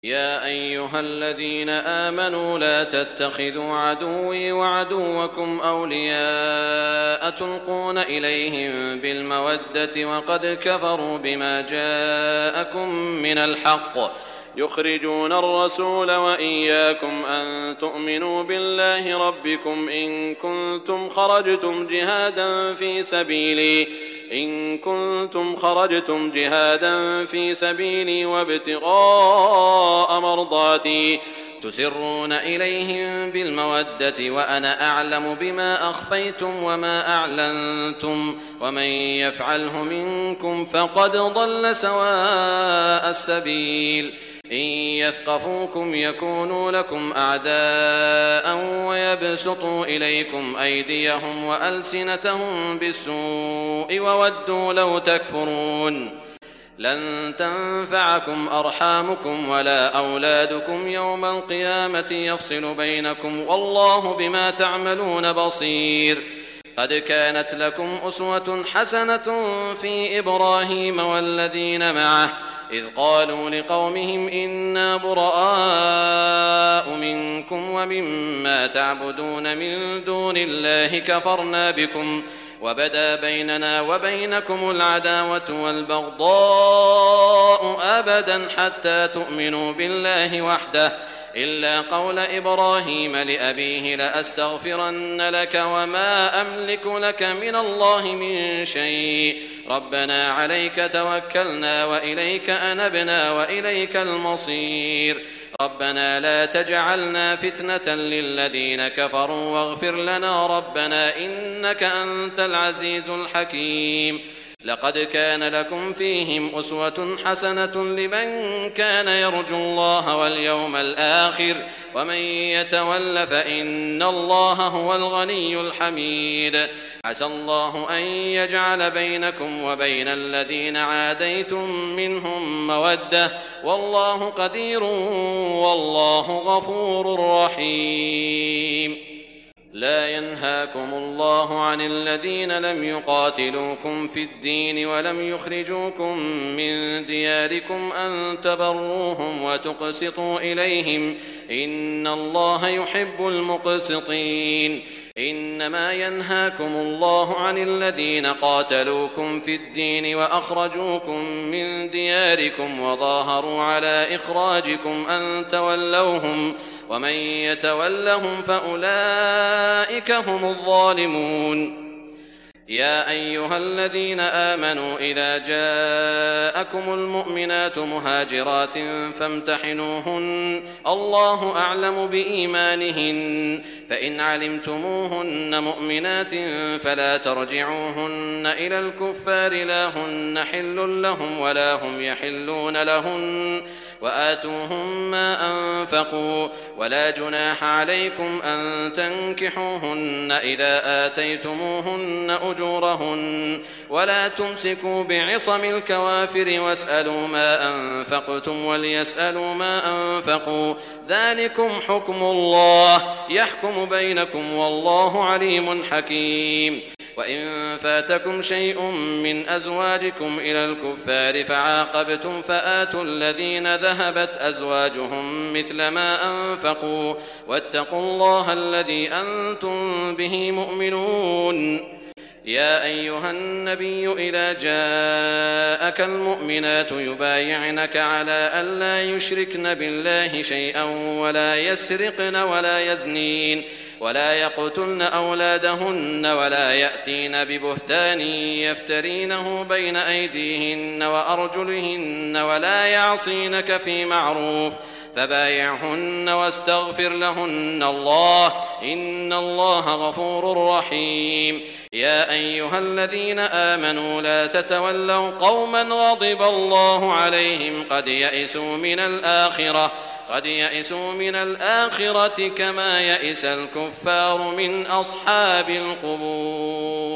يا أيها الذين آمنوا لا تتخذوا عدوي وعدوكم أولياء تلقون إليهم بالمودة وقد كفروا بما جاءكم من الحق يخرجون الرسول وإياكم أن تؤمنوا بالله ربكم إن كنتم خرجتم جهادا في سبيلي وابتغاء مرضاتي تسرون إليهم بالمودة وأنا أعلم بما أخفيتم وما أعلنتم ومن يفعله منكم فقد ضل سواء السبيل إن يثقفوكم يكونوا لكم أعداء ويبسطوا إليكم أيديهم وألسنتهم بالسوء وودوا لو تكفرون لن تنفعكم أرحامكم ولا أولادكم يوم القيامة يفصل بينكم والله بما تعملون بصير قد كانت لكم أسوة حسنة في إبراهيم والذين معه إذ قالوا لقومهم إنا براء منكم ومما تعبدون من دون الله كفرنا بكم وبدا بيننا وبينكم العداوة والبغضاء أبدا حتى تؤمنوا بالله وحده إلا قول إبراهيم لأبيه لأستغفرن لك وما أملك لك من الله من شيء ربنا عليك توكلنا وإليك أنبنا وإليك المصير ربنا لا تجعلنا فتنة للذين كفروا واغفر لنا ربنا إنك أنت العزيز الحكيم لقد كان لكم فيهم أسوة حسنة لمن كان يرجو الله واليوم الآخر ومن يتول فإن الله هو الغني الحميد عسى الله أن يجعل بينكم وبين الذين عاديتم منهم مودة والله قدير والله غفور رحيم لا ينهاكم الله عن الذين لم يقاتلوكم في الدين ولم يخرجوكم من دياركم أن تبروهم وتقسطوا إليهم إن الله يحب المقسطين إنما ينهاكم الله عن الذين قاتلوكم في الدين وأخرجوكم من دياركم وظاهروا على إخراجكم أن تولوهم ومن يتولهم فأولئك هم الظالمون يا أيها الذين آمنوا إذا جاءكم المؤمنات مهاجرات فامتحنوهن الله أعلم بإيمانهن فإن علمتموهن مؤمنات فلا ترجعوهن إلى الكفار لا هن حل لهم ولا هم يحلون لهن وآتوهم ما أنفقوا ولا جناح عليكم أن تنكحوهن إذا آتيتموهن أجورهن ولا تمسكوا بعصم الكوافر واسألوا ما أنفقتم وليسألوا ما أنفقوا ذلكم حكم الله يحكم بينكم والله عليم حكيم وإن فاتكم شيء من أزواجكم إلى الكفار فعاقبتم فآتوا الذين ذهبت أزواجهم مثل ما أنفقوا واتقوا الله الذي أنتم به مؤمنون يا أيها النبي إذا جاءك المؤمنات يبايعنك على ألا يشركن بالله شيئا ولا يسرقن ولا يزنين ولا يقتلن أولادهن ولا يأتين ببهتان يفترينه بين أيديهن وأرجلهن ولا يعصينك في معروف فبايعهن واستغفر لهن الله إن الله غفور رحيم يا أيها الذين آمنوا لا تتولوا قوما غضب الله عليهم قد يئسوا من الآخرة كما يئس الكفار من أصحاب القبور